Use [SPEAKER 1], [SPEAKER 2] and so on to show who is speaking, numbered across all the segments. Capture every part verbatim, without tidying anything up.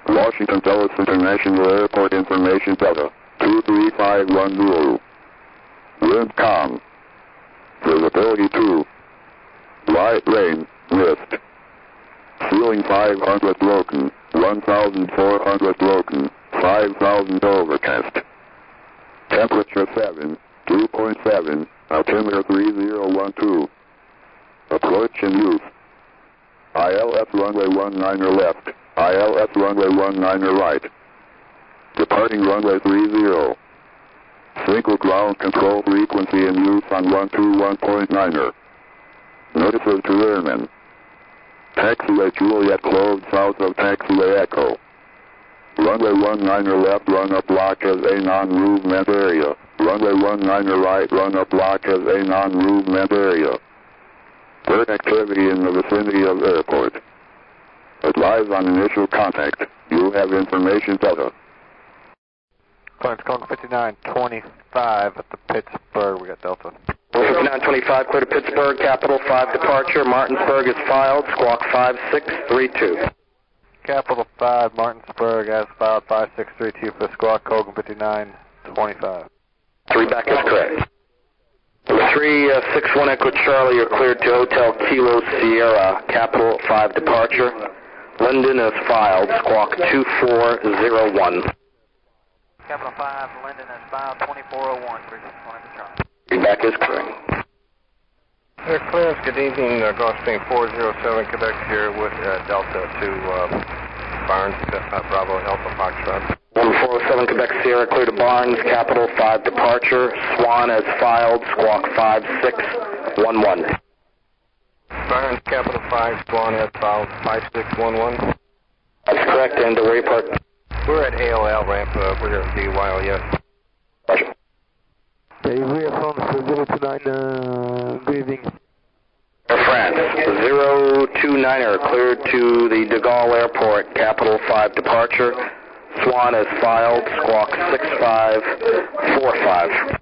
[SPEAKER 1] Washington Dulles International Airport information Delta two three five one zero. Wind calm. Visibility two. Light rain, mist. Ceiling five hundred broken, one thousand four hundred broken, five thousand overcast. Temperature seven, two point seven, altimeter three zero one two. Approach in use. I L S runway one niner left, I L S runway one niner right. Departing runway three zero. Single ground control frequency in use on one two one point niner. Notices to airmen. Taxiway Juliet closed south of Taxiway Echo. Runway one niner left run-up block as a non-movement area. Runway one niner right run-up block as a non-movement area. Bird activity in the vicinity of airport. Advise on initial contact. You have information Delta.
[SPEAKER 2] Clearance Congo fifty-nine twenty-five at the Pittsburgh. We got Delta.
[SPEAKER 3] fifty-nine twenty-five, clear to Pittsburgh, Capital five departure. Martinsburg is filed, squawk five six three two.
[SPEAKER 2] Capital five, Martinsburg as filed five six three two for squawk Colgan fifty-nine twenty-five.
[SPEAKER 3] Three back is correct. three six one Echo Charlie, you're cleared to Hotel Kilo Sierra, Capital five departure. Linden is filed, squawk two four zero one.
[SPEAKER 4] Capital five, Linden is filed twenty-four oh one, three six one Echo Charlie.
[SPEAKER 3] Three back is correct.
[SPEAKER 2] Air clearance, good evening, uh, Gulfstream four zero seven, Quebec here with uh, Delta to uh, Barnes, uh, Bravo, Alpha Foxtrot.
[SPEAKER 3] one four oh seven, Quebec Sierra, clear to Barnes, Capital five departure. Swan as filed, squawk five six one one.
[SPEAKER 2] Barnes, Capital five, Swan as filed five six one one.
[SPEAKER 3] That's correct, and where you park?
[SPEAKER 2] We're at A O L ramp, uh, we're at D Y L, yes.
[SPEAKER 3] Roger.
[SPEAKER 5] Okay, we are from zero two nine, uh, good evening.
[SPEAKER 3] Air France, zero two niner, cleared to the de Gaulle Airport, Capital five departure. Swan is filed, squawk six five four five.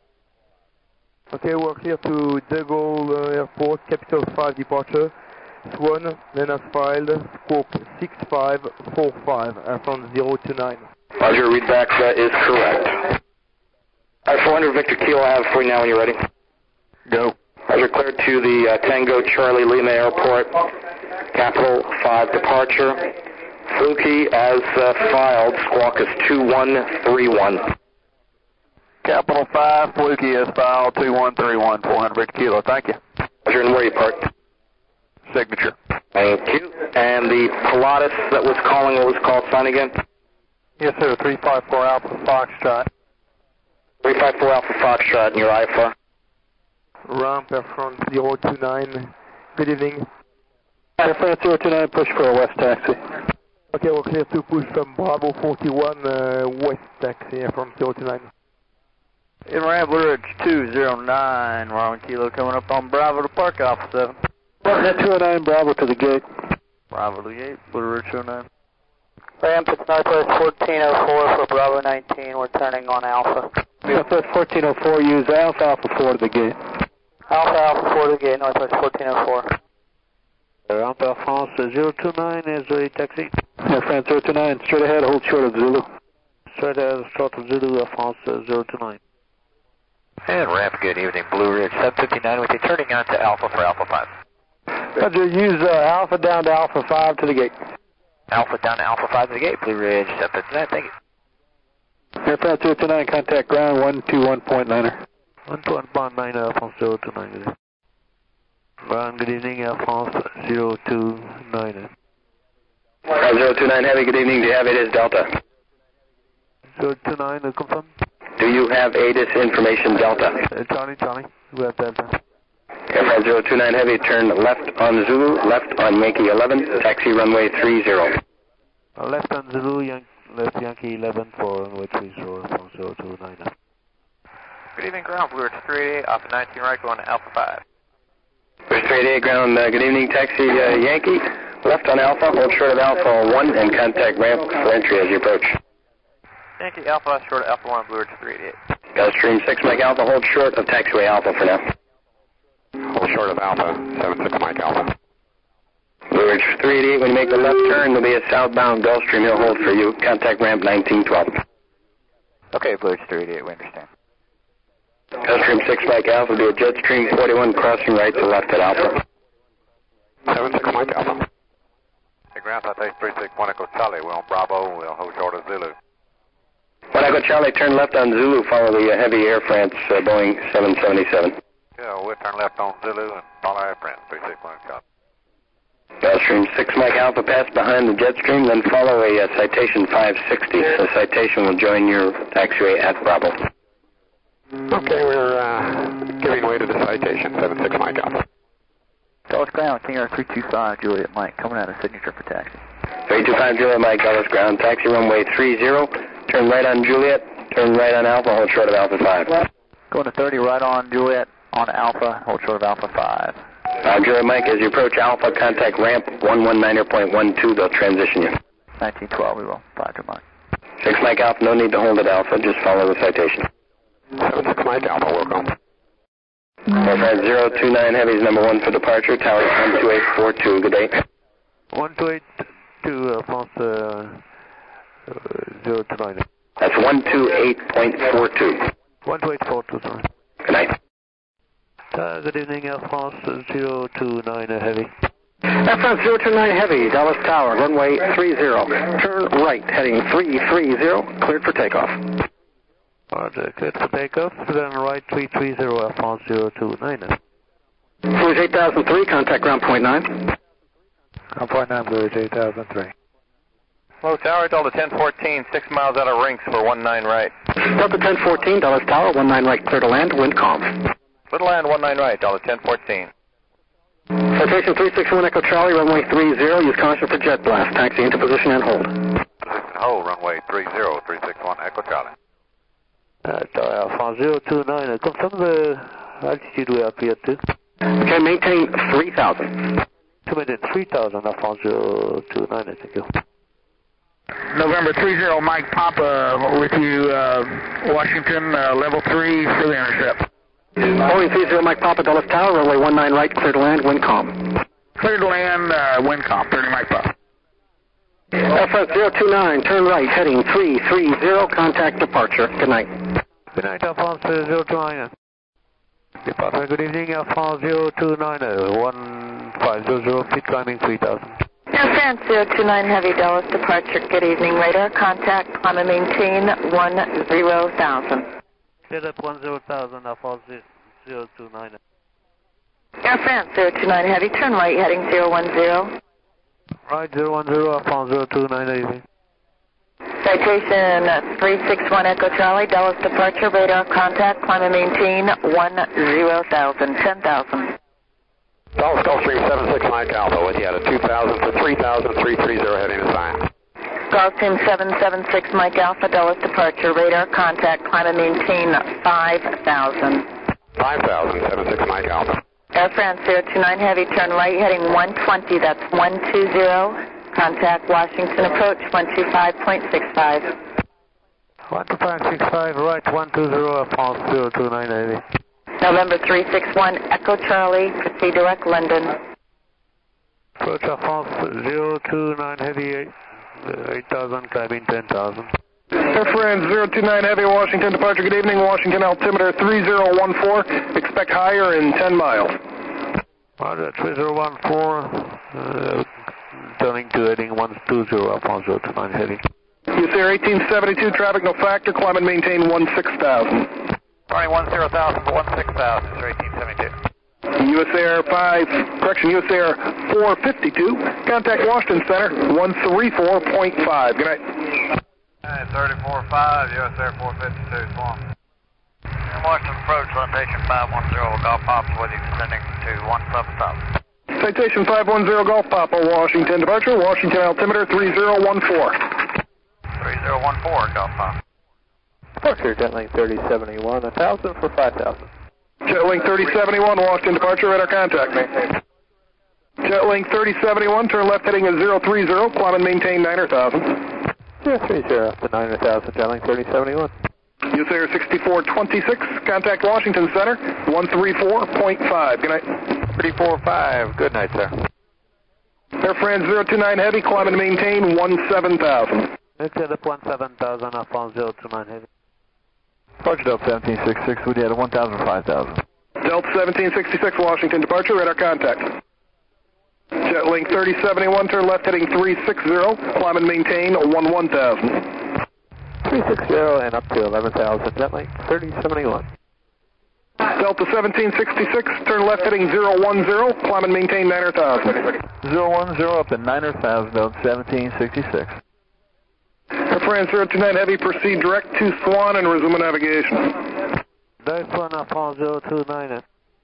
[SPEAKER 5] Okay, we're clear to de Gaulle uh, Airport, Capital five departure. Swan, then as filed, squawk six five four five, uh, from zero two nine.
[SPEAKER 3] Roger, readback uh, is correct. All right, four hundred Victor Kilo, I have it for you now when you're ready.
[SPEAKER 2] Go.
[SPEAKER 3] Roger, cleared to the uh, Tango Charlie Lima Airport, Capital five departure. Fluky as uh, filed, squawk is two one three one.
[SPEAKER 2] Capital five, Fluky as filed two one three one, four hundred Victor Kilo, thank you.
[SPEAKER 3] Roger, and where you parked?
[SPEAKER 2] Signature.
[SPEAKER 3] Thank you. And the Pilatus that was calling, what was it called, sign again?
[SPEAKER 2] Yes, sir, three five four Alpha Foxtrot.
[SPEAKER 3] three five four Alpha Foxtrot and your I F A.
[SPEAKER 5] Ramp Air France zero two nine, good evening.
[SPEAKER 2] Air France zero two nine, push for a west taxi.
[SPEAKER 5] Okay, we're clear to push from Bravo forty-one, uh, west taxi from zero two nine.
[SPEAKER 4] In ramp, Blue Ridge two zero nine, Rowan Kilo coming up on Bravo to Park, Alpha seven.
[SPEAKER 2] Park two oh nine, Bravo to the gate.
[SPEAKER 4] Bravo to the gate, Blue Ridge two oh nine.
[SPEAKER 6] Ramp, it's Northwest fourteen oh four for Bravo nineteen, we're turning on Alpha.
[SPEAKER 2] Northwest fourteen oh four, use Alpha Alpha four to the gate.
[SPEAKER 6] Alpha Alpha four to the gate, Northwest fourteen oh four.
[SPEAKER 2] Ramp Air France zero two nine is a taxi. Air France zero two nine, straight ahead, hold short of Zulu. Straight ahead, short of Zulu, Air France zero two nine.
[SPEAKER 4] And ramp, good evening, Blue Ridge seven fifty-nine with you, turning on to Alpha for Alpha five.
[SPEAKER 2] Roger, use uh, Alpha down to Alpha five to the gate.
[SPEAKER 4] Alpha down to Alpha five to the gate, Blue Ridge seven fifty-nine, thank you.
[SPEAKER 2] Air France zero two nine, contact ground one two one point niner.
[SPEAKER 5] one two one point nine, Air France zero two nine. Ground, good evening, Air France zero two nine.
[SPEAKER 3] Uh, zero two nine Heavy, good evening, do you have A D I S Delta?
[SPEAKER 5] zero two nine, uh, confirm.
[SPEAKER 3] Do you have A D I S information Delta?
[SPEAKER 5] Uh, Charlie, Charlie, we have Delta.
[SPEAKER 3] Air France zero two nine Heavy, turn left on Zulu, left on Yankee eleven, taxi runway three zero.
[SPEAKER 5] Uh, left on Zulu, Yan left Yankee eleven for runway three zero from zero two nine.
[SPEAKER 4] Good evening, ground, Blue Ridge three eighty-eight, Alpha nineteen right, going to Alpha five.
[SPEAKER 3] Ridge three eighty-eight, ground, uh, good evening, taxi uh, Yankee, left on Alpha, hold short of Alpha one, and contact ramp for entry as you approach.
[SPEAKER 4] Yankee Alpha, short of Alpha one, Blue Ridge three eighty-eight.
[SPEAKER 3] Gulfstream six Mike Alpha, hold short of taxiway Alpha for now.
[SPEAKER 7] Hold short of Alpha, seven six Mike Alpha.
[SPEAKER 3] Blue Ridge three eighty-eight, when you make the left turn, there'll be a southbound Gulfstream. He'll hold for you. Contact ramp nineteen twelve.
[SPEAKER 4] Okay, Blue Ridge three eighty-eight, we understand.
[SPEAKER 3] Gulfstream six Mike Alpha, will be a Jetstream forty-one crossing right to left at Alpha.
[SPEAKER 7] seven six Mike Alpha. Hey, ground citation three six one Echo Charlie. We're on Bravo. We'll hold short of Zulu.
[SPEAKER 3] When Echo Charlie, turn left on Zulu, follow the uh, heavy Air France uh, Boeing seven seventy-seven.
[SPEAKER 7] Yeah, we'll turn left on Zulu and follow Air France three six one Charlie.
[SPEAKER 3] Gulfstream six Mike Alpha, pass behind the Jetstream, then follow a uh, Citation five sixty. The Citation will join your taxiway at Bravo.
[SPEAKER 7] Okay, we're uh, giving way to the Citation seven six Mike Alpha.
[SPEAKER 4] Dallas Ground, King Air three two five, Juliet Mike, coming out of signature for taxi.
[SPEAKER 3] three two five Juliet Mike, Dallas Ground, taxi runway three zero, turn right on Juliet, turn right on Alpha, hold short of Alpha five.
[SPEAKER 4] Going to thirty, right on Juliet, on Alpha, hold short of Alpha five.
[SPEAKER 3] Uh, Juliet Mike, as you approach Alpha, contact ramp one one niner point one two, they'll transition you.
[SPEAKER 4] nineteen twelve, we will, five to Mike.
[SPEAKER 3] six Mike Alpha, no need to hold at Alpha, just follow the Citation.
[SPEAKER 7] seven six Mike Alpha, welcome.
[SPEAKER 3] Air France zero two nine Heavy's number one for departure, tower one two eight four two, good day.
[SPEAKER 2] one two eight two, uh, France uh, uh, zero two nine.
[SPEAKER 3] That's one two eight point four two.
[SPEAKER 2] one two eight four two, sorry.
[SPEAKER 3] Good night.
[SPEAKER 2] Uh, good evening, Air France zero two nine uh, Heavy.
[SPEAKER 3] Air France zero two nine Heavy, Dallas Tower, runway three zero. Turn right, heading three three zero, cleared for takeoff.
[SPEAKER 2] Roger, cleared for takeoff, then right three three zero, Air France zero two nine.
[SPEAKER 3] Blue Ridge eight thousand three, contact ground point nine.
[SPEAKER 2] Ground point nine, Blue Ridge eight thousand three.
[SPEAKER 7] Hello, Tower, Delta ten fourteen, six miles out of Rinks for one nine right.
[SPEAKER 3] Delta ten fourteen, Dallas Tower, one nine right, clear to land, wind calm.
[SPEAKER 7] Little land one nine right, Delta ten fourteen.
[SPEAKER 3] Citation three six one Echo Charlie, runway three zero, use caution for jet blast, taxi into position and hold.
[SPEAKER 7] Position hold, runway three zero, three six one Echo Charlie.
[SPEAKER 2] Uh, Tower Air France zero two nine, uh, confirm the altitude we are up here to.
[SPEAKER 3] Okay, maintain three thousand.
[SPEAKER 2] To maintain three thousand, Air France zero two nine, thank you.
[SPEAKER 8] November three zero, Mike Papa with you, uh, Washington, uh, level three, for the intercept.
[SPEAKER 3] Boeing three zero, Mike Papa, Dallas Tower, runway one nine right, clear to land, wind calm.
[SPEAKER 8] Clear to land, uh, wind calm, thirty Mike Papa.
[SPEAKER 3] Air France zero two nine, turn right, heading three three zero, contact departure. Good night.
[SPEAKER 2] Good night, Air France zero two nine. Departure, good evening, Air France zero two nine, one five zero zero, feet climbing three thousand.
[SPEAKER 9] Air France zero two nine Heavy, Dallas departure, good evening, radar contact, climb and maintain one zero thousand.
[SPEAKER 2] Set up one zero thousand, Air France zero two nine.
[SPEAKER 9] Air France zero two nine Heavy, turn right, heading zero one zero.
[SPEAKER 2] Right, zero one zero, Air France zero two nine, evening.
[SPEAKER 9] Citation three six one Echo Charlie, Dallas departure, radar contact, climb and maintain one zero thousand, ten thousand.
[SPEAKER 7] Dallas Gulfstream seven six Mike Alpha with you at a two thousand for three thousand, three three zero heading to sign.
[SPEAKER 9] Gulfstream seven seven six Mike Alpha, Dallas departure, radar contact, climb and maintain five thousand.
[SPEAKER 7] five thousand, seven six Mike Alpha.
[SPEAKER 9] Air France zero two nine Heavy, turn right, heading one twenty, that's one two zero. Contact Washington approach, one two five point six five.
[SPEAKER 2] one two five six five, right, one two zero, Air France zero two nine, Heavy.
[SPEAKER 9] November three six one Echo Charlie, proceed direct London.
[SPEAKER 2] Approach Air France zero two nine Heavy, eight thousand, climbing ten thousand.
[SPEAKER 10] Air France zero two nine Heavy, Washington departure, good evening, Washington altimeter three zero one four, expect higher in ten miles.
[SPEAKER 2] Roger, three zero one four, uh, turning to heading one two zero, Air France zero two nine Heavy.
[SPEAKER 10] U S Air eighteen seventy-two, traffic no factor, climb and maintain one six thousand.
[SPEAKER 7] Running one zero thousand for one six thousand, sir, eighteen seventy-two.
[SPEAKER 10] U S Air five, correction, U S Air four fifty-two, contact Washington Center, one three four point five. Good night.
[SPEAKER 7] Hey, thirty-four five, U S Air four fifty-two, Swan. Washington approach, citation five one zero, Golf Papa with you, descending to one sub stop.
[SPEAKER 10] Citation five one zero, Golf Papa, Washington departure, Washington altimeter three zero one four.
[SPEAKER 7] three zero one four, Golf Papa.
[SPEAKER 4] Departure, Jetlink thirty seventy-one, one thousand for five thousand.
[SPEAKER 10] Jetlink thirty seventy-one, Washington departure, radar contact. Jetlink thirty seventy-one, turn left heading at zero three zero, climb and maintain nine thousand.
[SPEAKER 4] zero three zero up to nine thousand, Jetlink thirty seventy-one.
[SPEAKER 10] U S Air sixty-four twenty-six, contact Washington Center, one three four point five. Good night.
[SPEAKER 7] three four five, good night, sir.
[SPEAKER 10] Air France zero two nine Heavy, climb and maintain one seven thousand.
[SPEAKER 2] Okay, that's one seven thousand, Air France zero two nine Heavy.
[SPEAKER 4] Departure Delta seventeen sixty-six, we had one thousand five thousand.
[SPEAKER 10] Delta seventeen sixty-six, Washington departure, radar contact. Jetlink thirty seventy-one, turn left heading three sixty, climb and maintain one one thousand.
[SPEAKER 2] three sixty and up to eleven thousand, Jetlink thirty seventy-one.
[SPEAKER 10] Delta seventeen sixty-six, turn left heading zero one zero, climb and maintain nine thousand.
[SPEAKER 4] zero one zero up to nine thousand, Delta seventeen sixty-six.
[SPEAKER 10] Air France zero two nine Heavy, proceed direct to Swan and resume navigation.
[SPEAKER 2] Direct one, Air France zero two nine.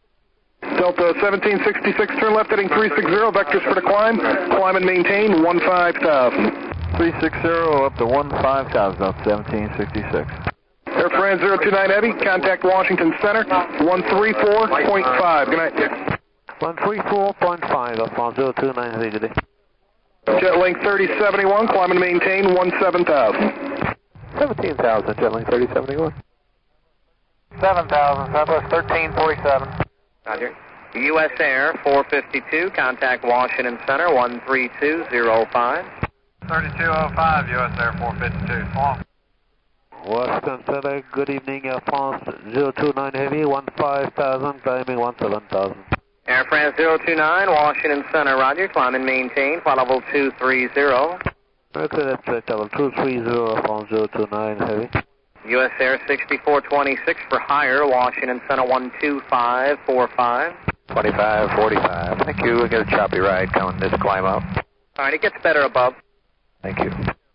[SPEAKER 10] Delta seventeen sixty-six, turn left heading three sixty, vectors for the climb, climb and maintain one five thousand.
[SPEAKER 4] three sixty up to one five thousand, Delta seventeen sixty-six.
[SPEAKER 10] Air France zero two nine Heavy, contact Washington Center, one three four point five. Good night.
[SPEAKER 2] one three four point five, Air France zero two nine Heavy, good day.
[SPEAKER 10] Jetlink thirty seventy-one, climb and maintain one seven thousand.
[SPEAKER 2] seventeen thousand, Jetlink thirty seventy-one.
[SPEAKER 6] seven thousand, Southwest thirteen forty-seven.
[SPEAKER 3] Roger. U S Air four fifty-two, contact Washington Center, one three two zero five.
[SPEAKER 7] thirty-two oh five, U S Air four fifty-two, Swan.
[SPEAKER 2] Washington Center, good evening, Air France zero two nine Heavy, one five thousand, climbing one seven thousand.
[SPEAKER 3] Air France zero two nine, Washington Center, roger, climb and maintain, flight level two three zero.
[SPEAKER 2] Okay, that's flight level two three zero, Air France zero two nine Heavy.
[SPEAKER 3] U S Air sixty-four twenty-six for higher, Washington Center one two five four five.
[SPEAKER 11] twenty-five forty-five, thank you, we got a choppy ride coming this climb up.
[SPEAKER 3] Alright, it gets better above.
[SPEAKER 11] Thank you.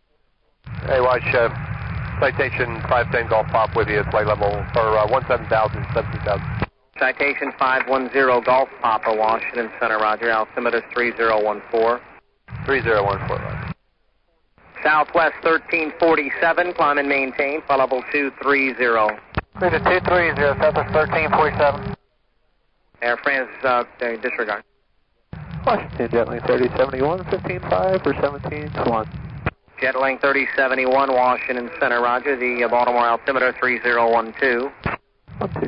[SPEAKER 12] Hey, watch, uh, citation five ten Golf Pop with you, flight level for uh, one seven thousand, seventeen thousand.
[SPEAKER 3] Citation five one zero Golf Papa, Washington Center, roger, altimeter three zero one four.
[SPEAKER 12] three zero one four, roger.
[SPEAKER 3] Southwest thirteen forty-seven, climb and maintain, flight level two three zero.
[SPEAKER 6] Clear to two three zero, Southwest thirteen forty-seven.
[SPEAKER 3] Air France, uh, disregard.
[SPEAKER 2] Washington Jetlink thirty seventy-one, fifteen five for seventeen Swan.
[SPEAKER 3] Jetlink thirty seventy-one, Washington Center, roger, the uh, Baltimore altimeter three zero one two.
[SPEAKER 2] one two.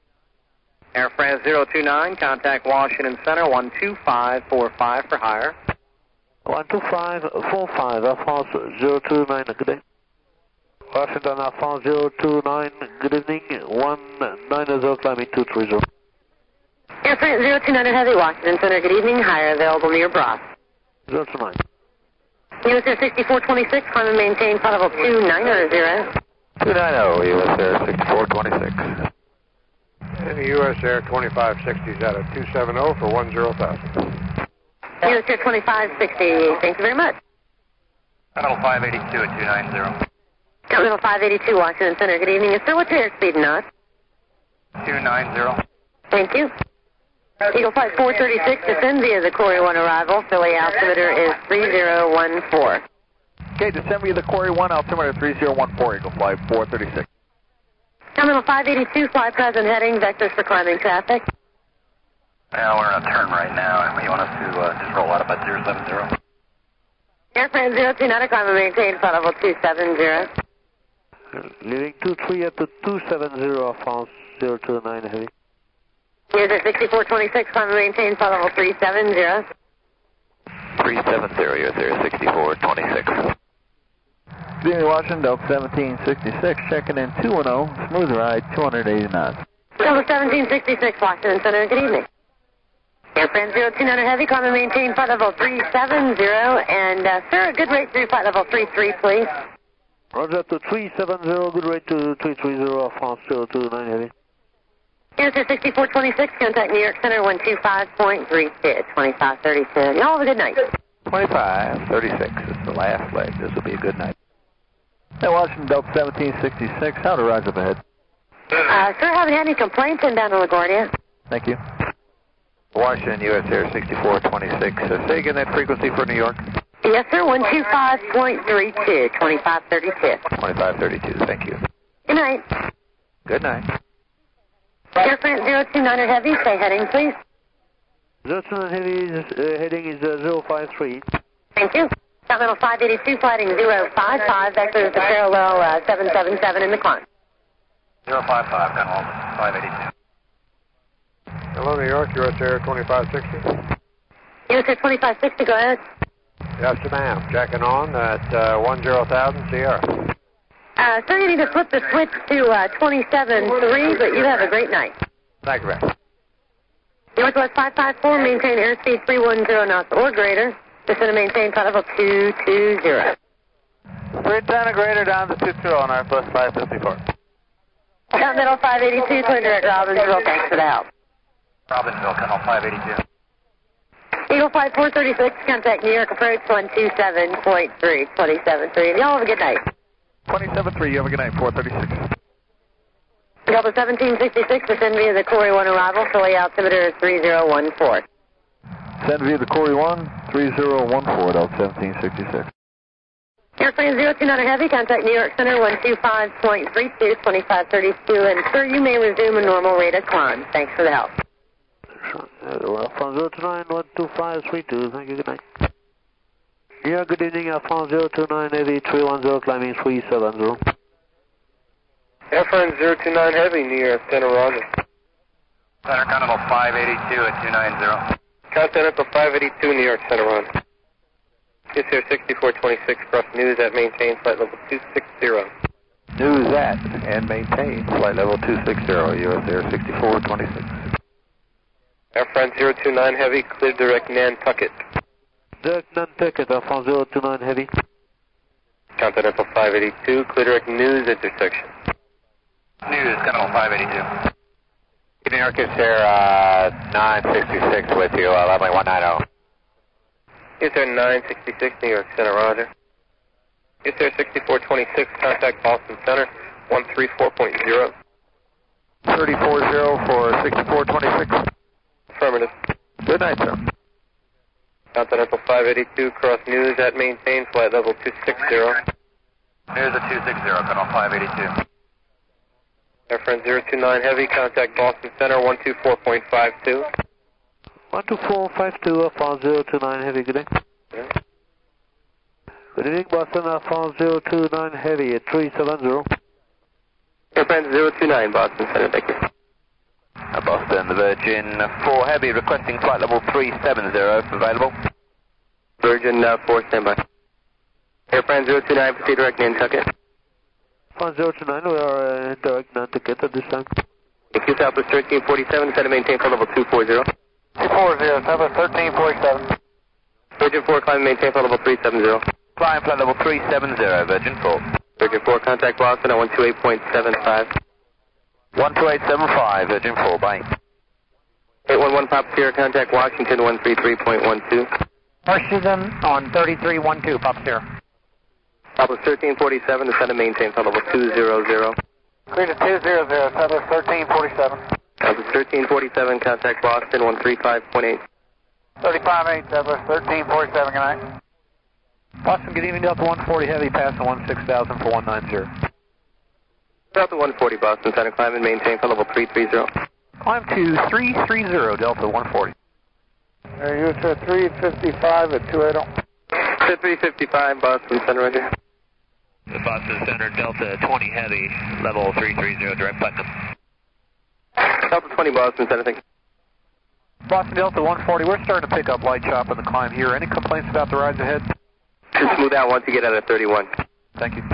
[SPEAKER 3] Air France zero two nine, contact Washington Center, one two five four five for higher.
[SPEAKER 2] one two five four five, Air France zero two nine, good day. Washington Air France zero two nine, good evening, one nine zero, climbing two three zero.
[SPEAKER 9] Air France zero two nine Heavy, Washington Center, good evening, higher available near Bross.
[SPEAKER 2] zero two nine.
[SPEAKER 9] U S Air sixty-four twenty-six, climb and maintain, flight level two nine zero.
[SPEAKER 11] two ninety, U S Air sixty-four twenty-six.
[SPEAKER 12] And the U S Air twenty-five sixty is out of two seventy for one zero thousand.
[SPEAKER 9] U S Air twenty-five sixty, thank you very much.
[SPEAKER 7] Continental five eighty-two at two ninety.
[SPEAKER 9] Continental five eighty-two, Washington Center, good evening. Yes, sir, what's your airspeed and knots?
[SPEAKER 7] two ninety.
[SPEAKER 9] Thank you. Eagle Flight four thirty-six, descend via the Corey one arrival. Philly altimeter is three zero one four.
[SPEAKER 4] Okay, descend via the Corey one, altimeter three zero one four, Eagle Flight four thirty-six.
[SPEAKER 9] Terminal five eighty-two, fly present heading, vectors for climbing traffic.
[SPEAKER 7] Yeah, we're in a turn right now. You want us to uh, just roll out about zero seven zero?
[SPEAKER 9] Air France zero two nine, climb and maintain, flight level two seven zero.
[SPEAKER 2] Leaving two three at the two seven zero, Air France zero two nine Heavy.
[SPEAKER 9] U S Air sixty-four twenty-six, climb and maintain, flight level three seven zero.
[SPEAKER 11] three seven zero, U S Air sixty-four twenty-six.
[SPEAKER 4] Good evening, Washington, Delta seventeen sixty-six, checking in two one zero, smooth ride, two eighty knots.
[SPEAKER 9] Delta seventeen sixty-six, Washington Center, good evening. Air France zero two nine Heavy, climb and maintain, flight level three seven zero, and uh, sir, good rate through flight level three three, please.
[SPEAKER 2] Roger to three seven zero, good rate to three three zero, Air France zero two nine Heavy.
[SPEAKER 9] U S Air sixty-four twenty-six, contact New York Center one two five point three two, twenty-five thirty-two. Y'all have a good night.
[SPEAKER 11] twenty-five thirty-six is the last leg. This will be a good night.
[SPEAKER 4] Hey, Washington, Delta seventeen sixty-six, how to rise up ahead?
[SPEAKER 9] Uh, sir, haven't had any complaints in down to LaGuardia.
[SPEAKER 4] Thank you.
[SPEAKER 11] Washington, U S Air sixty-four twenty-six. Uh, say again that frequency for New York.
[SPEAKER 9] Yes, sir, one two five point three two, twenty-five thirty-two.
[SPEAKER 11] twenty-five thirty-two, thank you.
[SPEAKER 9] Good night.
[SPEAKER 11] Good night.
[SPEAKER 9] Air France zero two nine Heavy, say heading, please.
[SPEAKER 2] zero two nine Heavy, is, uh, heading is uh, zero five three.
[SPEAKER 9] Thank you. Continental five eighty-two, flighting zero five five, vectors to parallel uh, seven seven seven in the climb.
[SPEAKER 7] zero five five, Continental five eighty-two.
[SPEAKER 12] Hello, New York, U S Air twenty-five sixty.
[SPEAKER 9] U S Air twenty-five sixty, go ahead.
[SPEAKER 13] Yes, ma'am. Checking on at uh, one zero thousand Sierra.
[SPEAKER 9] Uh, sir, you need to flip the switch to uh, twenty-seven three, but you have a great night.
[SPEAKER 13] Thank you, ma'am.
[SPEAKER 9] Northwest five five four, maintain airspeed three one zero knots or greater. Descend to maintain flight level two two zero.
[SPEAKER 4] three ten or greater down to two two on Northwest five fifty-four.
[SPEAKER 9] Continental five eighty-two, clear direct Robbinsville, thanks for the help.
[SPEAKER 11] Robbinsville, Continental five eighty-two.
[SPEAKER 9] Eagle Flight four thirty-six, contact New York approach one two seven point three, twenty-seven three. Y'all have a good night.
[SPEAKER 4] twenty-seven three, you have a good night, four thirty-six.
[SPEAKER 9] Delta seventeen sixty-six, descend via the Corey one arrival, fully altimeter three zero one four.
[SPEAKER 14] Send via the Corey one, three zero one four, Delta seventeen sixty-six.
[SPEAKER 9] Airplane zero two nine Heavy, contact New York Center one two five point three two, twenty-five thirty-two, and sir, you may resume a normal rate of climb. Thanks for the help.
[SPEAKER 2] Alpha zero two nine one two five three two, thank you, good night. Yeah, good evening, Alpha zero two nine Heavy, three one zero, climbing three seven zero.
[SPEAKER 3] Airplane zero two nine Heavy, New York Center, Roger.
[SPEAKER 11] Center Continental five eighty-two at two nine zero.
[SPEAKER 3] Continental five eighty-two, New York Center, Roger. U S Air sixty-four twenty-six, cross news at maintain flight level two six zero.
[SPEAKER 14] News at and maintain flight level two six zero, U S Air sixty-four twenty-six.
[SPEAKER 3] Air France zero two nine Heavy, clear direct Nantucket.
[SPEAKER 2] Direct Nantucket, Alpha zero two nine Heavy.
[SPEAKER 3] Continental five eighty-two, clear direct news intersection.
[SPEAKER 11] News, Continental five eighty-two.
[SPEAKER 13] New York is here, uh, nine sixty-six with you, uh, leveling one ninety.
[SPEAKER 3] U S Air nine sixty-six, New York Center, Roger. U S Air sixty-four twenty-six, contact Boston Center, one three four point zero.
[SPEAKER 14] thirty-four zero for sixty-four twenty-six.
[SPEAKER 3] Affirmative.
[SPEAKER 14] Good night, sir.
[SPEAKER 3] Continental five eighty-two, cross news at maintain flight level two six zero.
[SPEAKER 11] News at two six zero, Continental five eighty-two.
[SPEAKER 3] Air France zero two nine Heavy, contact Boston Center, one two four point five two.
[SPEAKER 2] one two four five two, Alpha zero two nine Heavy, good day.
[SPEAKER 3] Yeah.
[SPEAKER 2] Good evening, Boston, Alpha zero two nine Heavy at three seven zero.
[SPEAKER 3] Air France zero two nine, Boston Center, thank you.
[SPEAKER 15] Uh, Boston, Virgin four Heavy, requesting flight level three seven zero, if available.
[SPEAKER 3] Virgin uh, four, standby. Air France zero two nine, proceed direct Nantucket.
[SPEAKER 2] Alpha zero two nine, we are uh, direct Nantucket at this time.
[SPEAKER 3] Thank you, Southwest thirteen forty-seven, set to maintain flight level two four zero.
[SPEAKER 6] two four zero, Southwest thirteen forty-seven.
[SPEAKER 3] Virgin four, climb maintain flight level three seven zero.
[SPEAKER 15] Climb flight level three seven zero, Virgin four.
[SPEAKER 3] Virgin four, contact Boston at one two eight point seven five.
[SPEAKER 15] one two eight seven five, Virgin four, bye.
[SPEAKER 3] eight one one, Pop Sierra, contact Washington one three three point one two.
[SPEAKER 6] Washington on thirty-three one two, Pop Sierra.
[SPEAKER 3] Southwest thirteen forty-seven, descend to maintain flight level two zero zero.
[SPEAKER 6] Clear to two zero zero, Southwest thirteen forty-seven.
[SPEAKER 3] Southwest thirteen forty-seven, contact Boston one three five point eight.
[SPEAKER 6] thirty-five eight, Southwest thirteen forty-seven, good night.
[SPEAKER 4] Boston, good evening, Delta one forty Heavy, passing one six thousand for one nine zero.
[SPEAKER 3] Delta one forty, Boston Center, climb and maintain flight level three three zero.
[SPEAKER 4] Climb to three three zero, Delta one forty.
[SPEAKER 6] Uh, U S Air three fifty-five at two eighty.
[SPEAKER 3] three fifty-five, Boston Center, right here.
[SPEAKER 15] The Boston Center, Delta twenty Heavy, level three three zero, direct Putnam.
[SPEAKER 3] Delta twenty, Boston Center, thank you.
[SPEAKER 4] Boston Delta one forty, we're starting to pick up light chop on the climb here. Any complaints about the rides ahead?
[SPEAKER 3] Should smooth out once you get out of thirty-one.
[SPEAKER 4] Thank you.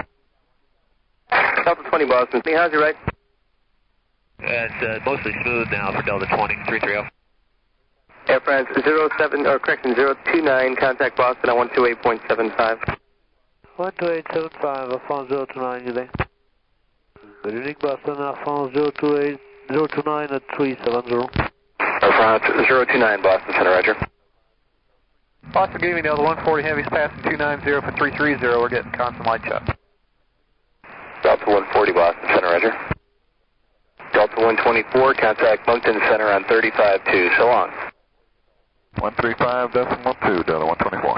[SPEAKER 3] Delta twenty, Boston. Hey, how's your ride?
[SPEAKER 15] Uh, it's uh, mostly smooth now for Delta twenty, three three zero.
[SPEAKER 3] Air France zero seven, or correction, zero two nine, contact Boston at one two eight point seven five.
[SPEAKER 2] one two eight seven five, Alpha zero two nine, you there? Good evening, Boston, Alpha zero two eight, zero two nine at three seven zero.
[SPEAKER 3] Alpha zero two nine, Boston Center, Roger.
[SPEAKER 4] Boston, good evening, Delta one forty Heavy's passing two nine zero for three three zero, we're getting constant light chop.
[SPEAKER 3] Delta one forty, Boston Center, Roger. Delta one twenty-four, contact Moncton Center on thirty-five two, so long.
[SPEAKER 14] one three five, decimal two, Delta one twenty-four.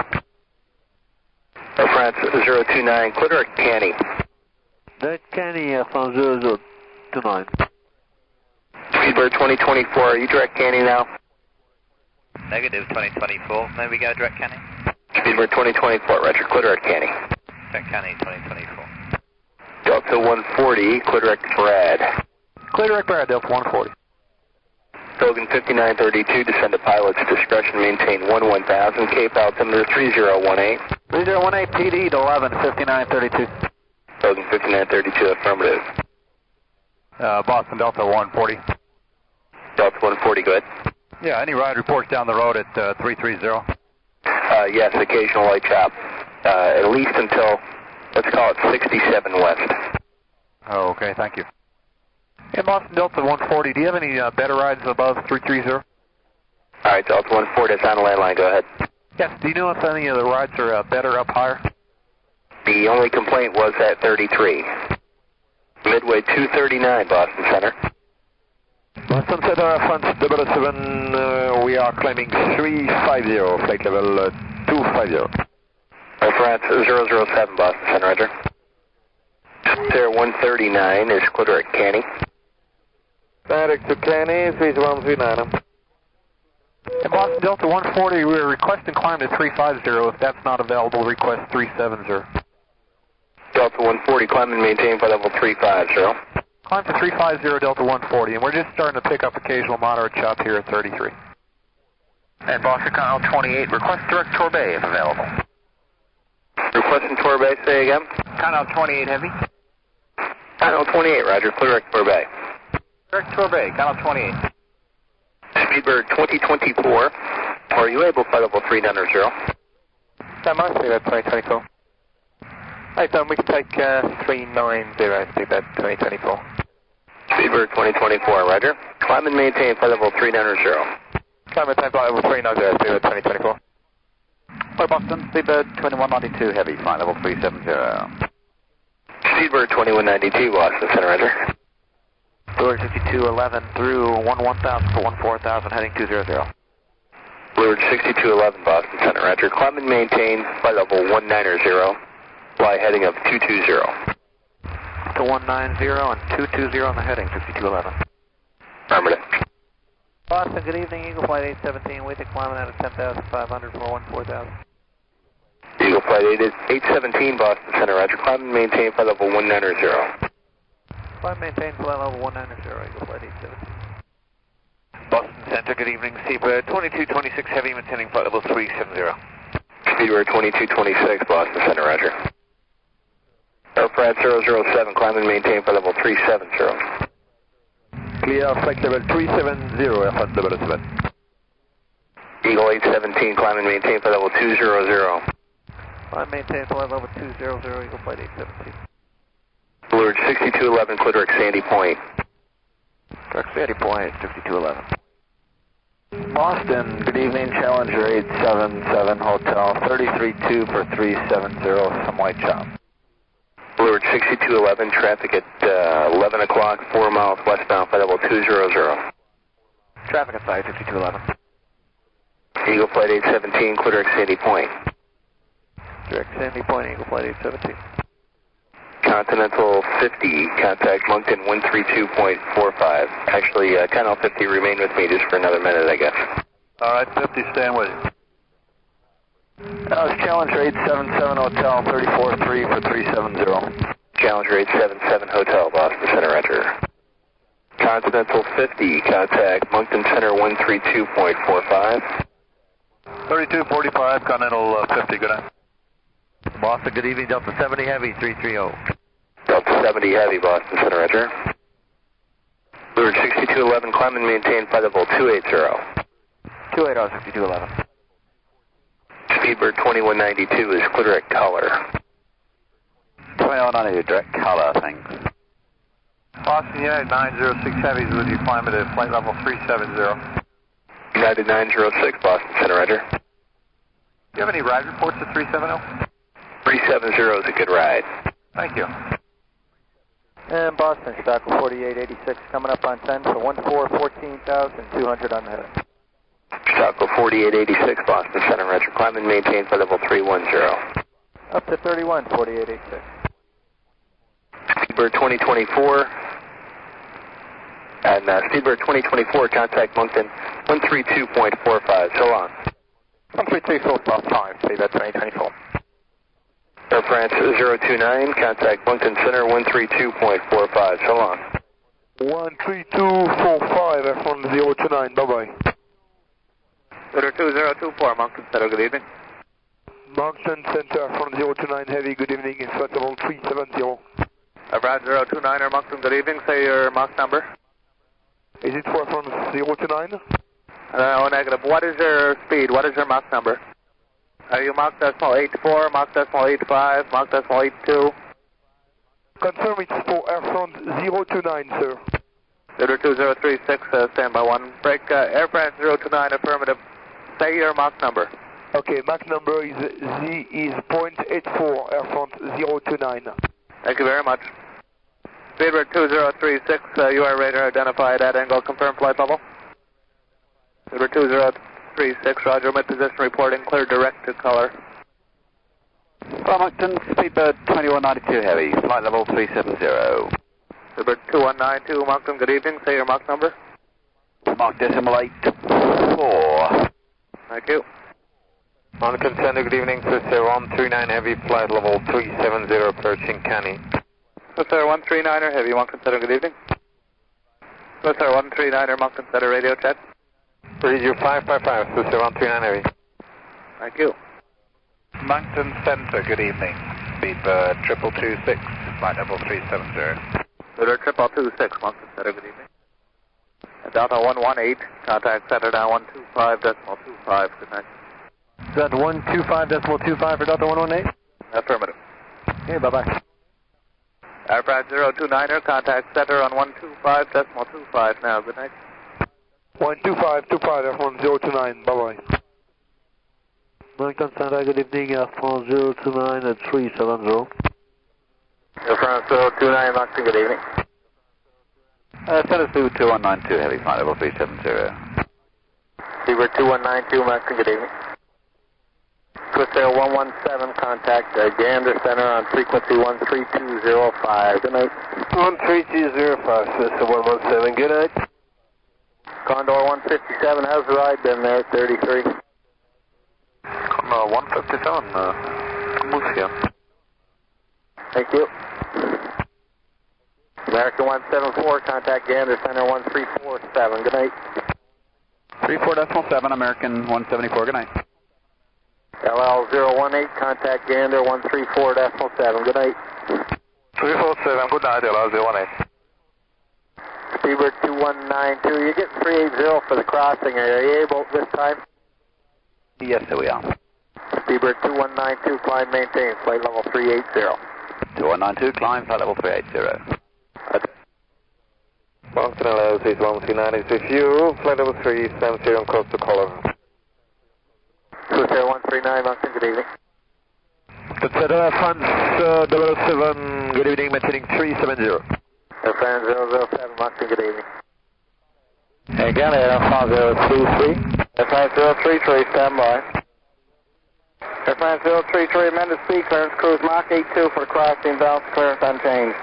[SPEAKER 3] Air France zero two nine, clear direct Canny.
[SPEAKER 2] Direct Canny, Alpha zero zero two nine.
[SPEAKER 3] Speedbird twenty twenty-four, are you direct Canny now?
[SPEAKER 15] Negative twenty twenty-four, may we go direct Canny?
[SPEAKER 3] Speedbird twenty twenty-four, Roger, clear direct Canny.
[SPEAKER 15] Direct Canny twenty twenty-four.
[SPEAKER 3] Delta one forty, clear direct Brad.
[SPEAKER 4] Clear direct Brad, Delta one forty.
[SPEAKER 3] Logan fifty-nine thirty-two, descend to pilot's discretion, maintain one one thousand, Cape altimeter three zero one eight.
[SPEAKER 11] three zero one eight, P D to eleven, fifty-nine thirty-two.
[SPEAKER 3] Logan fifty-nine thirty-two, affirmative.
[SPEAKER 11] Uh, Boston Delta one forty.
[SPEAKER 3] Delta one forty, go ahead.
[SPEAKER 11] Yeah, any ride reports down the road at uh, three thirty?
[SPEAKER 3] Uh, yes, occasional light chop. Uh, at least until, let's call it sixty-seven west.
[SPEAKER 11] Oh, okay, thank you. Hey, Boston Delta one forty, do you have any uh, better rides above three thirty?
[SPEAKER 3] All right, Delta one forty, that's on the landline, go ahead.
[SPEAKER 11] Yes, do you know if any of the rides are uh, better up higher?
[SPEAKER 3] The only complaint was at thirty-three. Midway two thirty-nine, Boston Center.
[SPEAKER 14] Boston Center, France double oh seven, uh, we are climbing three fifty, flight level uh, two fifty.
[SPEAKER 3] Air France zero zero seven, Boston Center, roger. Air one thirty-nine is clear direct Canny.
[SPEAKER 14] Direct to Canny, three one three nine.
[SPEAKER 11] And Boston Delta one forty, we are requesting climb to three fifty. If that's not available, request three seventy.
[SPEAKER 3] Delta one forty, climb and maintain flight level three fifty.
[SPEAKER 11] Climb to three fifty, Delta one forty, and we're just starting to pick up occasional moderate chop here at thirty-three.
[SPEAKER 15] And Boston Continental twenty-eight, request direct Torbay if available.
[SPEAKER 3] Requesting Torbay, say again?
[SPEAKER 15] Continental twenty-eight heavy.
[SPEAKER 3] Continental twenty-eight, roger, clear direct Torbay.
[SPEAKER 15] Direct Torbay, Continental twenty-eight.
[SPEAKER 3] Speedbird twenty twenty-four, are you able flight level three ninety?
[SPEAKER 14] Stand by, Speedbird twenty twenty-four. Hey, Tom, we can take uh, three ninety, Speedbird twenty twenty-four.
[SPEAKER 3] Speedbird twenty twenty-four, roger. Climb and maintain flight level three ninety.
[SPEAKER 14] Climb and maintain flight level three ninety, Speedbird twenty twenty-four.
[SPEAKER 11] Hello, Boston, Speedbird twenty-one ninety-two heavy, flight level three seventy.
[SPEAKER 3] Speedbird twenty-one ninety-two, Boston Center, roger.
[SPEAKER 15] Blue sixty-two eleven through one one thousand for one four thousand, heading two hundred.
[SPEAKER 3] Blue sixty-two eleven, Boston Center, roger. Climb and maintain flight level one ninety. Fly heading of two two zero.
[SPEAKER 15] To one ninety and two two zero on the heading, sixty-two eleven.
[SPEAKER 3] Affirmative.
[SPEAKER 6] Boston, good evening. Eagle Flight eight seventeen, weight to climbing out of ten thousand five hundred for one four thousand.
[SPEAKER 3] Eagle Flight eight seventeen, Boston Center, roger. Climb and maintain flight level one ninety.
[SPEAKER 6] Climb maintain flight level one ninety, Eagle Flight eight seventeen.
[SPEAKER 15] Boston Center, good evening. Speedbird twenty-two twenty-six heavy, maintaining flight level three seventy.
[SPEAKER 3] Speedbird twenty-two twenty-six, Boston Center, roger. Air France zero zero seven, climb and maintain flight level three seventy.
[SPEAKER 14] Clear, flight level three seventy, Air France double oh seven.
[SPEAKER 3] Eagle eight seventeen, climb and maintain flight level two hundred.
[SPEAKER 6] Climb maintain flight level two hundred, Eagle Flight eight seventeen.
[SPEAKER 3] Blue sixty-two eleven, clear direct Sandy Point.
[SPEAKER 15] Direct Sandy Point, sixty-two eleven.
[SPEAKER 11] Boston, good evening, Challenger eight seven seven, Hotel, thirty-three two for three seventy, some white chop.
[SPEAKER 3] Blue sixty-two eleven, traffic at uh, eleven o'clock, four miles westbound, flight level two hundred.
[SPEAKER 15] Traffic at side, sixty-two eleven.
[SPEAKER 3] Eagle Flight eight seventeen, clear direct Sandy Point.
[SPEAKER 6] Direct Sandy Point, Eagle Flight eight seventeen.
[SPEAKER 3] Continental fifty, contact Moncton one three two point four five. Actually, uh, Continental fifty, remain with me just for another minute, I guess.
[SPEAKER 11] All right, fifty, stand with you.
[SPEAKER 14] Uh, Challenger eight seven seven, Hotel, thirty-four three for three seventy.
[SPEAKER 3] Challenger eight seven seven, Hotel, Boston Center, roger. Continental fifty, contact Moncton Center one three two point four five.
[SPEAKER 11] thirty-two forty-five, Continental uh, fifty, good night.
[SPEAKER 15] Boston, good evening, Delta seventy heavy, three thirty.
[SPEAKER 3] Delta seventy heavy, Boston Center, roger. Blue sixty-two eleven, climb and maintain flight level two eighty.
[SPEAKER 15] two eighty, sixty-two eleven.
[SPEAKER 3] Speedbird twenty-one ninety-two is clear direct color.
[SPEAKER 15] twenty-one ninety-two, direct color, thanks.
[SPEAKER 11] Boston United nine zero six heavies with you, climb at flight level three seventy.
[SPEAKER 3] United nine zero six, Boston Center, roger.
[SPEAKER 11] Do you have any ride reports at three seventy?
[SPEAKER 3] three seventy is a good ride.
[SPEAKER 11] Thank you.
[SPEAKER 6] And Boston, Chicago forty-eight eighty-six, coming up on ten for one four, fourteen thousand two hundred on the heading.
[SPEAKER 3] Chicago forty-eight eighty-six, Boston Center, roger. Climb and maintain flight level three ten.
[SPEAKER 6] Up to thirty-one, forty-eight eighty-six.
[SPEAKER 3] Speedbird twenty twenty-four. And uh, Speedbird twenty twenty-four, contact Moncton one three two point four five. So long.
[SPEAKER 14] one three two four five, Speedbird twenty twenty-four.
[SPEAKER 3] Air France zero two nine, contact Moncton Center one three two point four five. So long.
[SPEAKER 5] one three two four five, Air France zero two nine, bye-bye.
[SPEAKER 3] Center two zero two four, Moncton Center, good evening.
[SPEAKER 5] Moncton Center, Air France zero two nine Heavy, good evening, it's flight level three seven zero.
[SPEAKER 3] Air France zero two nine, Air Moncton, good evening, say your Mach number.
[SPEAKER 5] Is it for Air France zero two nine?
[SPEAKER 3] No, negative. What is your speed? What is your Mach number? Are you Mach decimal eight four, Mach decimal eight five, Mach decimal eight two?
[SPEAKER 5] Confirm it's for Air France zero two nine, sir.
[SPEAKER 3] zero two zero three six, uh, standby one. Break, uh, Air France zero two nine, affirmative. Say your Mach number.
[SPEAKER 5] Okay, Mach number is Z is zero point eight four, Air France zero two nine.
[SPEAKER 3] Thank you very much. Speedbird two zero three six, uh, U R radar identified at angle, confirm flight level. Speedbird two zero three six, roger, mid position reporting, clear direct to color.
[SPEAKER 15] Moncton, Speedbird twenty-one ninety-two Heavy, flight level three seven zero.
[SPEAKER 3] Speedbird two one nine two, Moncton, good evening, say your Mach number.
[SPEAKER 15] Mach decimal eight four.
[SPEAKER 3] Thank you.
[SPEAKER 13] Moncton Center, good evening, Swiss Air one three nine Heavy, flight level three seven zero, approaching Canny.
[SPEAKER 3] Swiss Air one three niner Heavy, Moncton Center, good evening. Swiss Air one three niner, Moncton Center, radio check.
[SPEAKER 13] Read you five five five, Swiss Air one three nine Heavy.
[SPEAKER 3] Thank you.
[SPEAKER 16] Moncton Center, good evening. Speedbird triple two six, flight level three seven zero.
[SPEAKER 3] Speedbird triple two six, Moncton Center, good evening. Delta one one eight, contact center down one two five decimal two five, good night.
[SPEAKER 11] Is that one two five decimal two five for Delta one one eight?
[SPEAKER 3] Affirmative.
[SPEAKER 11] Okay, bye-bye.
[SPEAKER 3] Air France zero two niner, contact center on one two five decimal two five now, good night.
[SPEAKER 5] one two five two five, Air France zero two nine, bye-bye.
[SPEAKER 2] Moncton Center, good evening, Air France zero two nine at three seven zero.
[SPEAKER 3] Air France zero two nine, Moncton, good evening.
[SPEAKER 15] Uh, Center two one nine two Heavy, flight level three seven zero.
[SPEAKER 3] Speedbird two one nine two, Moncton, good evening. Swiss Air one one seven, contact uh, Gander Center on frequency one three two zero five, good night.
[SPEAKER 12] one three two zero five, Swiss Air one one seven, good night.
[SPEAKER 3] Condor one fifty-seven, how's the ride been there at thirty-three?
[SPEAKER 13] Condor one fifty-seven, uh, smooth here.
[SPEAKER 3] Thank you. American one seven four, contact Gander Center one three four seven, good night.
[SPEAKER 15] three four decimal seven, American one seventy-four, good night.
[SPEAKER 3] L L zero one eight, contact Gander one three four decimal seven, good night.
[SPEAKER 13] three four seven, good night, L L zero one eight.
[SPEAKER 3] Speedbird two one nine two, you get three eighty for the crossing, are you able this time?
[SPEAKER 15] Yes, sir, we are.
[SPEAKER 3] Speedbird two one nine two, climb maintain, flight level three eighty.
[SPEAKER 15] two one nine two, climb, flight level three eighty.
[SPEAKER 13] Moncton L L one three nine is with you, flight level three seven zero, close to color.
[SPEAKER 3] Swiss Air one three nine, Moncton, good evening.
[SPEAKER 2] Center, Air France uh, double oh seven, good evening, maintaining three seven zero.
[SPEAKER 3] Air France zero zero seven, Moncton, good evening.
[SPEAKER 6] Again, Air France zero three three.
[SPEAKER 3] Air France zero three three, stand by. Air France zero three three, amended speed clearance, cruise Mach eight two for crossing, balance clearance unchanged.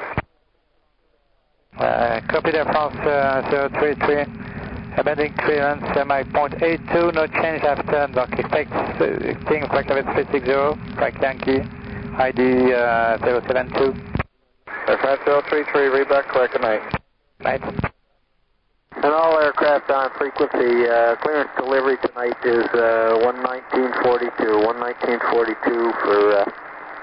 [SPEAKER 6] Uh, copied Air France uh, zero three three. Amending clearance, uh, Mach point eight two, no change after, dock expect, uh, King, flight level three six zero, Frank Yankee, I D uh, zero seven two.
[SPEAKER 3] Air France zero three three, read back correct, good night.
[SPEAKER 6] Night.
[SPEAKER 3] And all aircraft on frequency, uh, clearance delivery tonight is uh, one nineteen forty-two, one nineteen forty-two for, uh,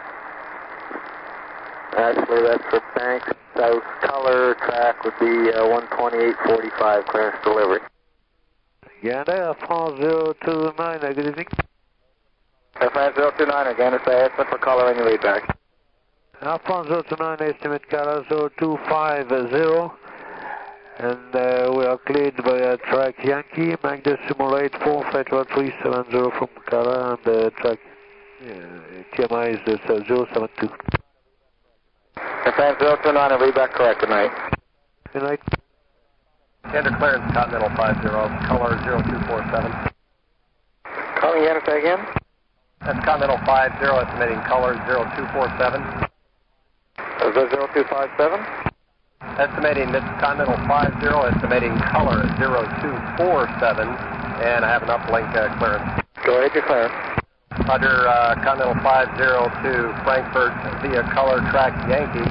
[SPEAKER 3] actually that's for Banks South. Color track would be uh, one twenty-eight forty-five, clearance delivery.
[SPEAKER 2] Gander, Air France zero two nine, good evening.
[SPEAKER 3] Air France zero two nine, again, it's the estimate for color and read back.
[SPEAKER 2] Air France zero two nine, estimate color zero two five zero. And uh, we are cleared by uh, track Yankee, Mach decimal eight four, flight level three seven zero from color, and uh, track uh, T M I is uh, zero seven two.
[SPEAKER 3] Air France zero two nine, and read back correct, good night.
[SPEAKER 2] Good night.
[SPEAKER 12] Gander clearance, Continental five zero, color zero two four seven.
[SPEAKER 3] Calling Gander, say again?
[SPEAKER 12] That's Continental five zero, estimating color zero two four seven.
[SPEAKER 3] Is that zero two five seven?
[SPEAKER 12] Estimating this Continental five zero, estimating color zero two four seven, and I have an uplink uh, clearance.
[SPEAKER 3] Go ahead, your clearance.
[SPEAKER 12] Under uh, Continental five zero to Frankfurt via color track Yankee,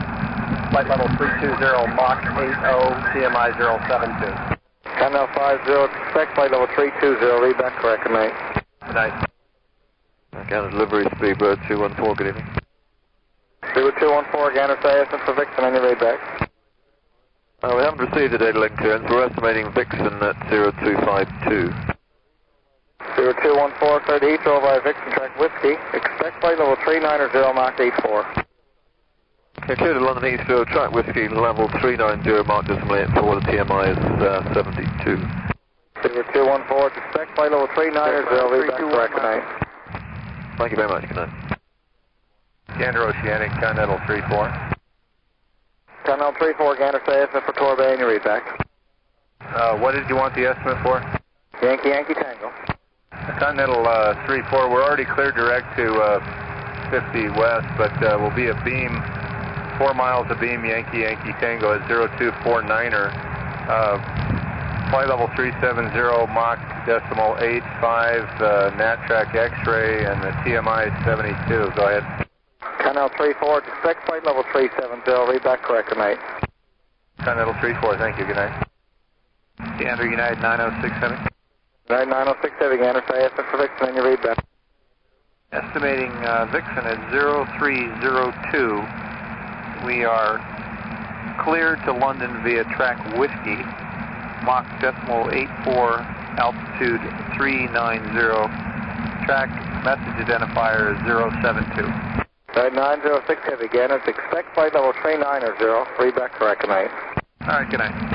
[SPEAKER 12] flight level three two zero, Mach eight zero, T M I zero seven two.
[SPEAKER 3] Continental five zero, expect flight level three two zero, read back correct, good night.
[SPEAKER 12] Good night.
[SPEAKER 14] Gander delivery, Speedbird two one four, good evening.
[SPEAKER 3] Speedbird two one four, Gander, say estimate for Vixen on your read back.
[SPEAKER 14] Uh, we haven't received the data link clearance. We're estimating Vixen at zero two five two.
[SPEAKER 3] zero two one four, clear to Heathrow via Vixen track Whiskey. Expect flight level three nine zero, Mach eight four.
[SPEAKER 14] Okay, clear to London Heathrow, track Whiskey, level three nine zero, Mach decimal eight four, the T M I is uh, seventy-two.
[SPEAKER 3] zero two one four, expect flight level three nine zero, read back correct, good night.
[SPEAKER 14] Thank you very much, good night.
[SPEAKER 12] Gander Oceanic, Continental three four.
[SPEAKER 3] Continental three four, Gander, say estimate for Torbay and your read back.
[SPEAKER 12] Uh, what did you want the estimate for?
[SPEAKER 3] Yankee Yankee Tango.
[SPEAKER 12] Continental uh, three four, we're already cleared direct to uh, fifty west, but uh, we'll be a beam, four miles of beam Yankee Yankee Tango at zero two four niner. Uh, flight level three seven zero, Mach decimal eight five, uh, NatTrack X-ray, and the T M I is seventy-two. Go ahead.
[SPEAKER 3] Continental three four, expect flight level three seven zero, read back correct, good night.
[SPEAKER 12] Continental three four, thank you, good night. Gander United nine oh six Heavy.
[SPEAKER 3] United nine oh six Heavy, Gander, say estimate for Vixen and your read back.
[SPEAKER 11] Estimating uh, Vixen at zero three zero two. We are cleared to London via track Whiskey, Mach decimal eight four, altitude three nine zero. Track message identifier is zero seven two.
[SPEAKER 3] United nine oh six Heavy, Gander, expect flight level three nine zero, read back correct, good night.
[SPEAKER 11] All right, good night.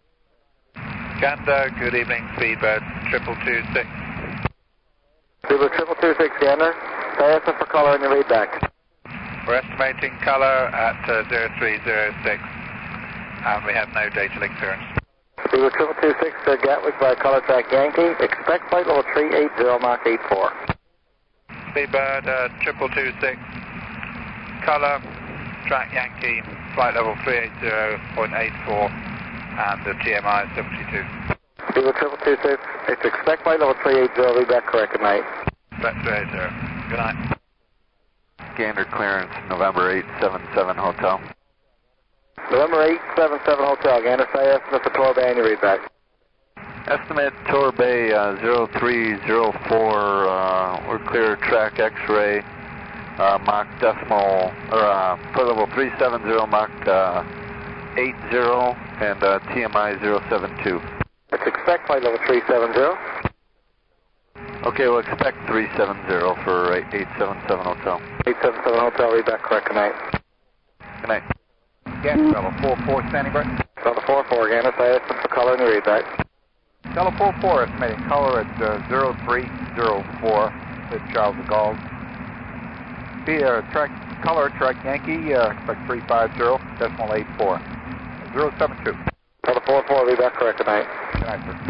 [SPEAKER 16] Gander, good evening, Speedbird triple two six.
[SPEAKER 3] Speedbird triple two six, Gander, say estimate for color and your read back.
[SPEAKER 16] We're estimating color at uh, zero three zero six, and we have no data link clearance.
[SPEAKER 3] Speedbird triple two six, uh, Gatwick by color track Yankee, expect flight level three eight zero, Mach eight four.
[SPEAKER 16] Speedbird uh, triple two six, color track Yankee, flight level three eight zero point eight four, and the T M I is seventy-two.
[SPEAKER 3] Speedbird triple two six, it's expect flight level three eight zero, read back correct, good night.
[SPEAKER 16] Expect three eight zero, good night.
[SPEAKER 14] Gander clearance, November eight seven seven Hotel.
[SPEAKER 3] November eight seven seven Hotel, Gander, say estimate for Torbay and your read back.
[SPEAKER 14] Estimate Torbay uh, zero three zero four, uh, we're clear track X-ray, uh, Mach decimal, or uh, flight level three seven zero, Mach uh, eight zero, and uh, T M I zero seven two.
[SPEAKER 3] Let's expect flight level three seven zero.
[SPEAKER 14] Okay, we'll expect three seven zero for eight seven seven Hotel.
[SPEAKER 3] eight seven seven Hotel, read back correct, good night.
[SPEAKER 14] Good night.
[SPEAKER 16] Gander, level four four, standing by.
[SPEAKER 3] Level four four, Gander, say estimate for color and your read back.
[SPEAKER 16] Level four four, estimating color at uh, zero three zero four, at Charles de Gaulle. The uh, track, color track Yankee, uh, expect three five zero, decimal eight four. zero seven two.
[SPEAKER 3] Level four four, read back correct, good night.
[SPEAKER 16] Good night, sir.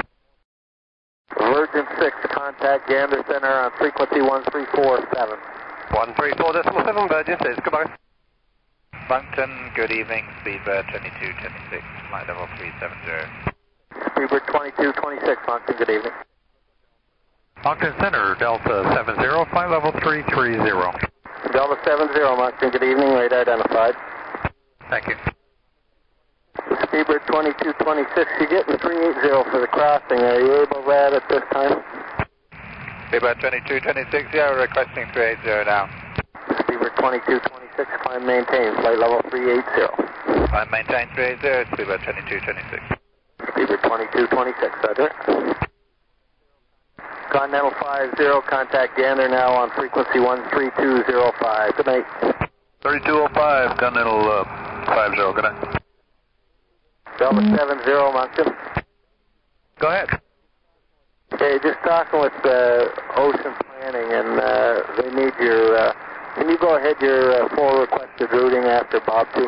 [SPEAKER 3] Virgin six, contact Gander Center on frequency one three four seven.
[SPEAKER 12] one three four decimal seven, Virgin six, goodbye.
[SPEAKER 16] Moncton, good evening, Speedbird twenty-two twenty-six, flight level three seven zero.
[SPEAKER 3] Speedbird twenty-two twenty-six, Moncton, good evening.
[SPEAKER 11] Moncton Center, Delta seven zero, flight level three three zero.
[SPEAKER 3] Delta seven zero, Moncton, good evening, radar identified.
[SPEAKER 11] Thank you.
[SPEAKER 3] Speedbird twenty-two twenty-six, you're getting three eight zero for the crossing. Are you able to add at this time?
[SPEAKER 16] Speedbird twenty-two twenty-six, yeah, we're requesting three eight zero now.
[SPEAKER 3] Speedbird twenty-two twenty-six, climb maintain, flight level three eight zero.
[SPEAKER 16] Climb maintain three eight zero, Speedbird twenty-two twenty-six.
[SPEAKER 3] Speedbird twenty-two twenty-six, Roger. Continental five zero, contact Gander now on frequency one three two zero five. Good night.
[SPEAKER 14] thirty-two oh five, Continental uh, five zero, good night.
[SPEAKER 3] Delta seven zero, Moncton.
[SPEAKER 11] Go ahead.
[SPEAKER 3] Okay, just talking with uh, Ocean Planning, and uh, they need your, uh, can you go ahead your uh, full requested routing after Bob two?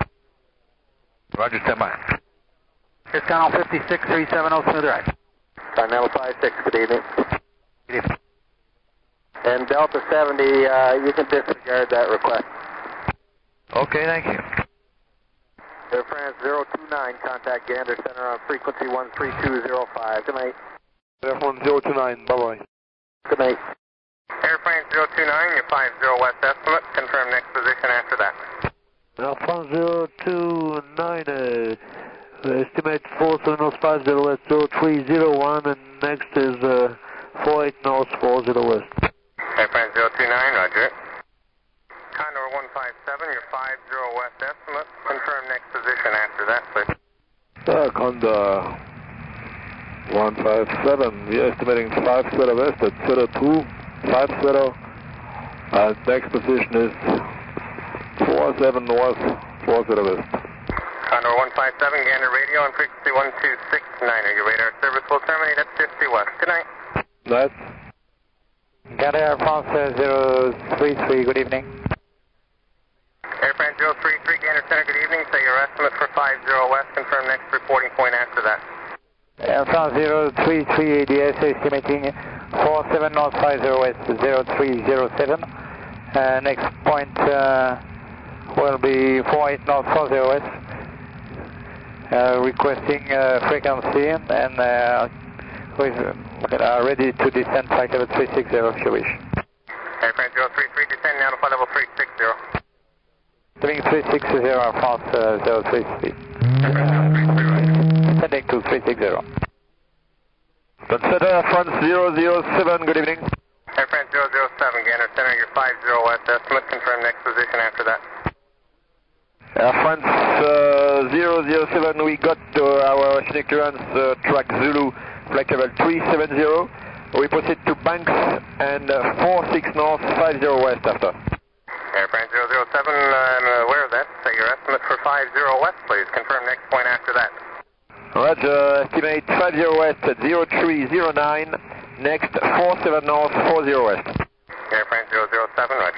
[SPEAKER 11] Roger, stand by. Here's Continental fifty-six three seventy, smooth right.
[SPEAKER 3] Continental five six, good evening.
[SPEAKER 11] Good evening.
[SPEAKER 3] And Delta seventy, uh, you can disregard that request.
[SPEAKER 11] Okay, thank you.
[SPEAKER 3] Air France zero two nine, contact Gander Center on frequency one three two zero five. Good night.
[SPEAKER 5] Air France zero two nine, bye-bye.
[SPEAKER 3] Good night.
[SPEAKER 17] Air France zero two nine, your five zero west estimate. Confirm next position after that.
[SPEAKER 2] Alpha zero two nine, uh, estimate four seven North five zero West zero three zero one, and next is uh, four eight North four zero West.
[SPEAKER 3] Airplane zero two nine, roger. Condor one five seven, your five zero West estimate. Confirm next position after that, please.
[SPEAKER 17] Uh, Condor one five seven, we are estimating five zero West at zero two five zero. Uh, next position is four seven North four zero West.
[SPEAKER 3] Condor one five seven, Gander radio on frequency one two six nine. Your radar service will terminate at fifty West. Good night.
[SPEAKER 17] Night.
[SPEAKER 6] Gander Air France uh, zero three three, good evening.
[SPEAKER 3] Airplane zero three three, Gander Center, good evening. Say your estimate for five zero West. Confirm next reporting point after that.
[SPEAKER 6] Air France zero three three A D S, estimating four seven North five zero West zero three zero seven. Uh, next point uh, will be four eight North four zero West. Uh, requesting uh, frequency and uh, we are ready to descend flight level three six zero if you wish.
[SPEAKER 3] Airplane zero three three, descend now to flight level three six zero.
[SPEAKER 6] Doing three six zero, France uh, zero three three. Descending to three six zero.
[SPEAKER 17] Consider France zero zero seven, good evening.
[SPEAKER 3] Airplane zero zero seven, Gander Center, your five zero West estimate. Confirm next position after that.
[SPEAKER 17] Air France uh, zero zero seven, we got uh, our oceanic clearance uh, track Zulu, flight level three seven zero. We proceed to Banks and uh, four six North five zero West after.
[SPEAKER 3] Airplane zero zero seven, I'm aware of that. Say your estimate for five zero West, please. Confirm next point after that.
[SPEAKER 17] Roger, estimate five zero West at zero three zero nine. Next four seven North four zero West.
[SPEAKER 3] Airplane zero zero seven, roger.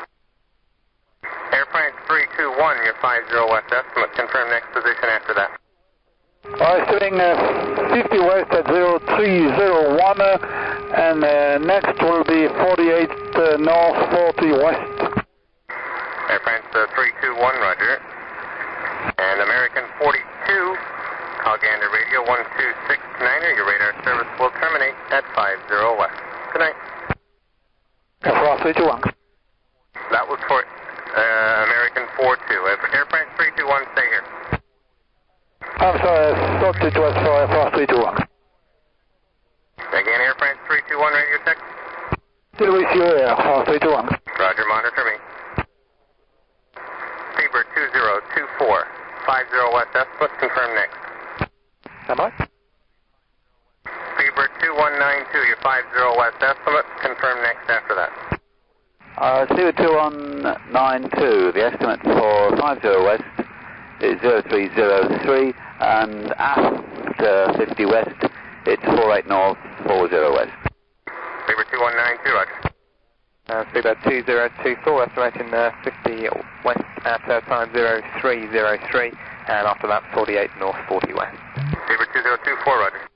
[SPEAKER 3] Airplane three two one, your five zero West estimate. Confirm next position after that.
[SPEAKER 6] Uh, estimating uh, fifty West at zero three zero one, uh, and uh, next will be forty-eight uh, North forty West.
[SPEAKER 3] Airplane uh, three two one, roger. And American forty-two, call Gander radio one two six nine, your radar service will terminate at five zero West. Good night.
[SPEAKER 6] Air France three two one.
[SPEAKER 3] That was for uh, American four two. Airplane three two one, stay here.
[SPEAKER 6] I'm sorry, I thought it was for Air France three two one.
[SPEAKER 3] Again, Airplane three two one, radio check.
[SPEAKER 6] Still with you, Air France three two one.
[SPEAKER 3] Roger, monitor me. Seabird two zero two four, five zero West estimate, confirm next.
[SPEAKER 6] How much?
[SPEAKER 3] Seabird two one nine two, your five zero West estimate, confirm next after that.
[SPEAKER 18] Uh, Seabird two one nine two, the estimate for five zero West is zero three zero three, and after fifty West, it's four eight North four zero West.
[SPEAKER 3] Seabird two one nine two, roger.
[SPEAKER 13] Uh, Seabird two zero two four, estimating uh, fifty West at uh, time zero three zero three, and after that forty-eight North forty West.
[SPEAKER 3] Seabird two zero two four, roger.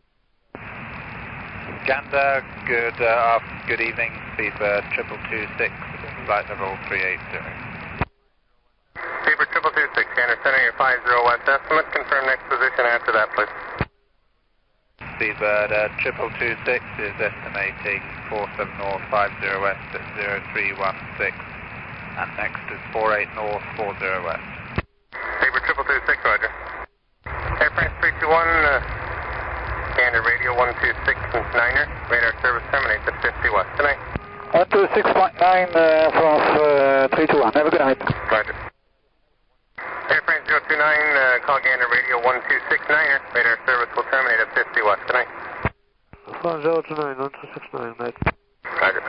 [SPEAKER 11] Gander, good, uh, good evening, Seabird triple two six, flight level three eight zero.
[SPEAKER 3] Seabird triple two six, Gander Center, your five zero West estimate, confirm next position after that, please.
[SPEAKER 11] Seabird uh, triple two six is estimating four seven North five zero West at zero three one six, and next is four eight North four zero West.
[SPEAKER 3] Seabird triple two six, roger. Airplane three two one, uh, Gander radio one two six niner, radar service terminates at fifty West. Good night.
[SPEAKER 6] one two six point nine uh, France uh, three two one, have a good night.
[SPEAKER 3] Roger. Airplane zero two nine, uh, call Gander radio one two six niner, radar service will terminate at fifty West. Good night.
[SPEAKER 2] Alpha zero two nine, one two six nine, mate.
[SPEAKER 3] Roger.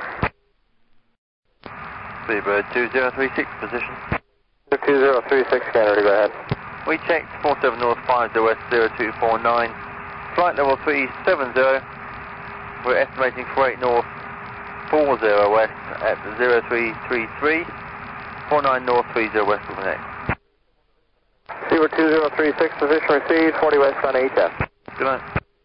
[SPEAKER 14] Seabird two zero three six, position.
[SPEAKER 13] two zero three six, Gander, go ahead.
[SPEAKER 14] We checked four seven North five zero West zero two four nine, flight level three seven zero. We're estimating four eight North four zero West at zero three three three, four nine North three zero West will connect.
[SPEAKER 13] Seabird two zero three six, position received, forty West on H F.
[SPEAKER 14] Good night.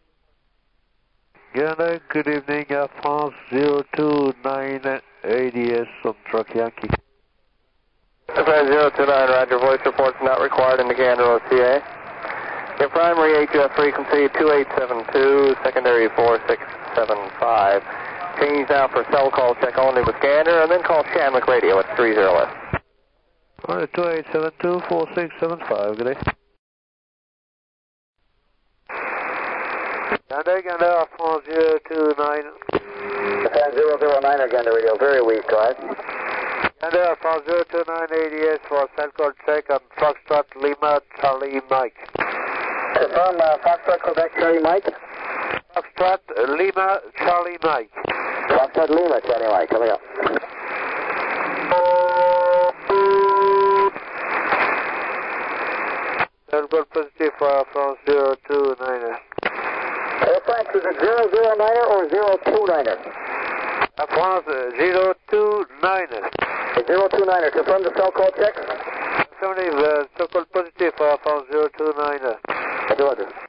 [SPEAKER 2] Gander, good evening, Air France zero two nine A D S on Truck Yankee.
[SPEAKER 13] Airplane zero two nine, roger, voice reports not required in the Gander O C A. Your primary H F frequency two eight seven two, secondary four six seven five. Change now for cell call check only with Gander, and then call Shamlick Radio at three zero West.
[SPEAKER 2] Alright, two eight seven two, four six seven five, good day. Gander, Gander, France zero two nine.
[SPEAKER 13] Japan zero zero nine again, the radio, very weak, right?
[SPEAKER 2] Gander, France zero two nine A D S for Salcor check on Foxtrot Lima Charlie Mike.
[SPEAKER 13] Confirm uh, Foxtrot Quebec Charlie Mike.
[SPEAKER 2] Foxtrot Lima Charlie Mike.
[SPEAKER 13] Foxtrot Lima Charlie Mike, coming up.
[SPEAKER 2] Salcor positive for France zero two nine.
[SPEAKER 13] Air France, is it zero zero niner or zero two niner?
[SPEAKER 2] Uh, France zero two nine.
[SPEAKER 13] zero two niner, confirm the cell call check.
[SPEAKER 2] Affirmative, uh, so-called positive for France zero two nine.
[SPEAKER 13] Roger, Roger.